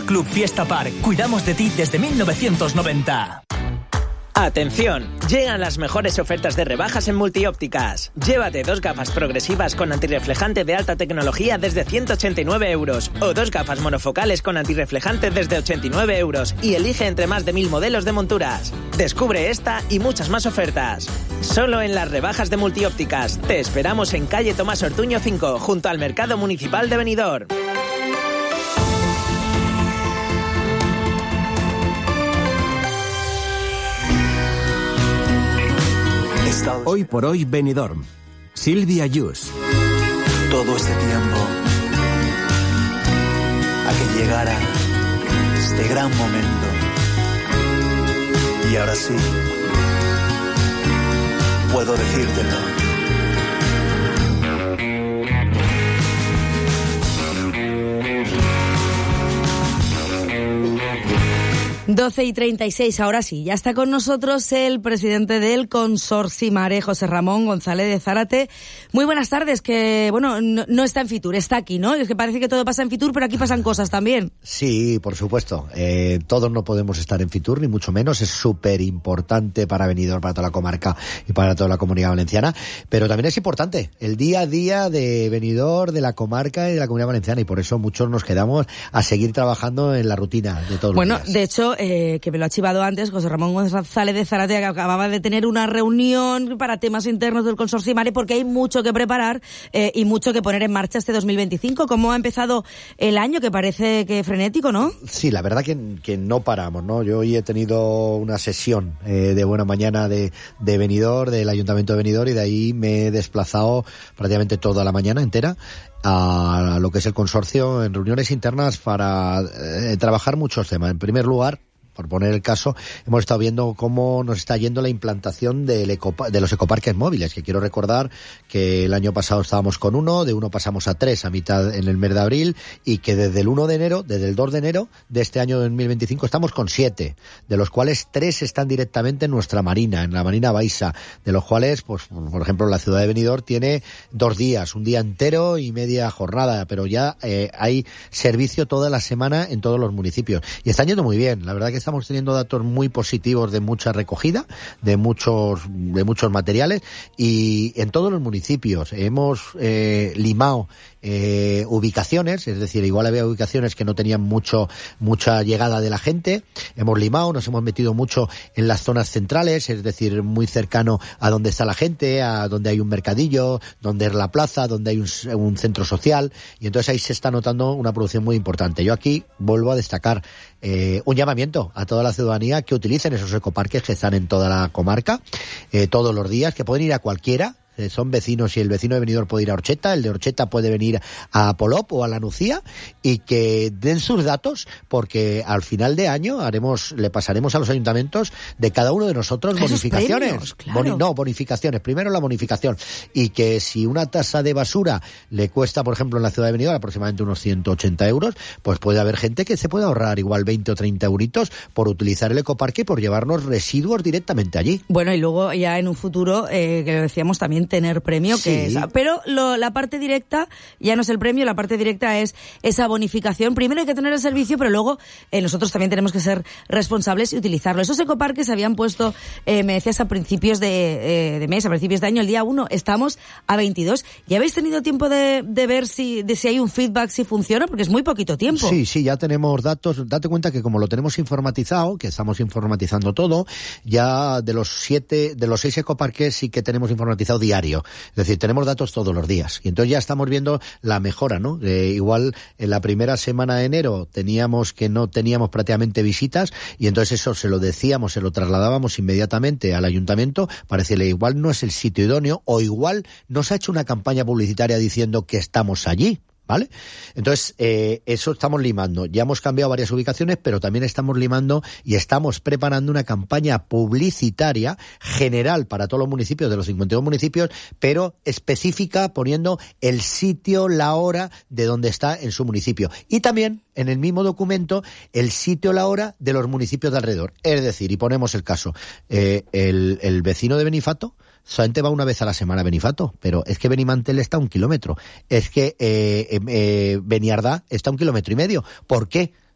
Club Fiesta Park. Cuidamos de ti desde 1990. Atención, llegan las mejores ofertas de rebajas en Multiópticas. Llévate 2 gafas progresivas con antirreflejante de alta tecnología desde 189 euros o 2 gafas monofocales con antirreflejante desde 89 euros y elige entre más de 1000 modelos de monturas. Descubre esta y muchas más ofertas. Solo en las rebajas de Multiópticas. Te esperamos en calle Tomás Ortuño 5, junto al Mercado Municipal de Benidorm. Hoy por hoy Benidorm. Silvia Yus. Todo este tiempo a que llegara este gran momento. Y ahora sí, puedo decírtelo. 12:36, ahora sí, ya está con nosotros el presidente del Consorci Mare, José Ramón González de Zárate. Muy buenas tardes, que bueno, no está en Fitur, está aquí, ¿no? Es que parece que todo pasa en Fitur, pero aquí pasan cosas también. Sí, por supuesto. Todos no podemos estar en Fitur, ni mucho menos. Es súper importante para Benidorm, para toda la comarca y para toda la Comunidad Valenciana. Pero también es importante el día a día de Benidorm, de la comarca y de la Comunidad Valenciana. Y por eso muchos nos quedamos a seguir trabajando en la rutina de todos los días. Bueno, de hecho, que me lo ha chivado antes, José Ramón González de Zárate acababa de tener una reunión para temas internos del Consorci Mare, porque hay mucho que preparar y mucho que poner en marcha este 2025. ¿Cómo ha empezado el año? Que parece que frenético, ¿no? Sí, la verdad que no paramos, ¿no? Yo hoy he tenido una sesión de buena mañana de Benidorm, del Ayuntamiento de Benidorm, y de ahí me he desplazado prácticamente toda la mañana entera a lo que es el consorcio en reuniones internas para trabajar muchos temas. En primer lugar, por poner el caso, hemos estado viendo cómo nos está yendo la implantación de los ecoparques móviles, que quiero recordar que el año pasado estábamos con uno, de uno pasamos a 3 a mitad en el mes de abril, y que desde el 2 de enero de este año 2025 estamos con 7, de los cuales 3 están directamente en nuestra marina, en la Marina Baixa, de los cuales, pues por ejemplo, la ciudad de Benidorm tiene 2 días, un día entero y media jornada, pero ya hay servicio toda la semana en todos los municipios, y están yendo muy bien. La verdad que estamos teniendo datos muy positivos de mucha recogida, de muchos materiales, y en todos los municipios hemos limado ubicaciones, es decir, igual había ubicaciones que no tenían mucha llegada de la gente. Hemos limado, nos hemos metido mucho en las zonas centrales, es decir, muy cercano a donde está la gente, a donde hay un mercadillo, donde es la plaza, donde hay un centro social, y entonces ahí se está notando una producción muy importante. Yo aquí vuelvo a destacar un llamamiento a toda la ciudadanía que utilicen esos ecoparques que están en toda la comarca todos los días, que pueden ir a cualquiera. Son vecinos, y el vecino de Benidorm puede ir a Orcheta, el de Orcheta puede venir a Polop o a La Nucía, y que den sus datos, porque al final de año le pasaremos a los ayuntamientos de cada uno de nosotros bonificaciones. Premios, claro. Bonificaciones. Primero la bonificación. Y que si una tasa de basura le cuesta, por ejemplo, en la ciudad de Benidorm aproximadamente unos 180 euros, pues puede haber gente que se puede ahorrar igual 20 o 30 euritos por utilizar el ecoparque y por llevarnos residuos directamente allí. Bueno, y luego ya en un futuro, que lo decíamos también, tener premio, que sí. Pero la parte directa ya no es el premio, la parte directa es esa bonificación. Primero hay que tener el servicio, pero luego nosotros también tenemos que ser responsables y utilizarlo. Esos ecoparques se habían puesto, me decías, a principios de mes, a principios de año, el día 1, estamos a 22. ¿Ya habéis tenido tiempo de ver si hay un feedback, si funciona? Porque es muy poquito tiempo. Sí, ya tenemos datos. Date cuenta que como lo tenemos informatizado, que estamos informatizando todo, ya de los 6 ecoparques sí que tenemos informatizado diario. Es decir, tenemos datos todos los días. Y entonces ya estamos viendo la mejora, ¿no? Igual en la primera semana de enero no teníamos prácticamente visitas, y entonces eso se lo trasladábamos inmediatamente al ayuntamiento para decirle, igual no es el sitio idóneo, o igual no se ha hecho una campaña publicitaria diciendo que estamos allí. ¿Vale? Entonces, eso estamos limando. Ya hemos cambiado varias ubicaciones, pero también estamos limando y estamos preparando una campaña publicitaria general para todos los municipios, de los 52 municipios, pero específica, poniendo el sitio, la hora de donde está en su municipio. Y también, en el mismo documento, el sitio, la hora de los municipios de alrededor. Es decir, y ponemos el caso, el vecino de Benifato solamente va una vez a la semana a Benifato, pero es que Benimantel está a 1 kilómetro, es que Beniardá está a 1,5 kilómetros. ¿Por qué?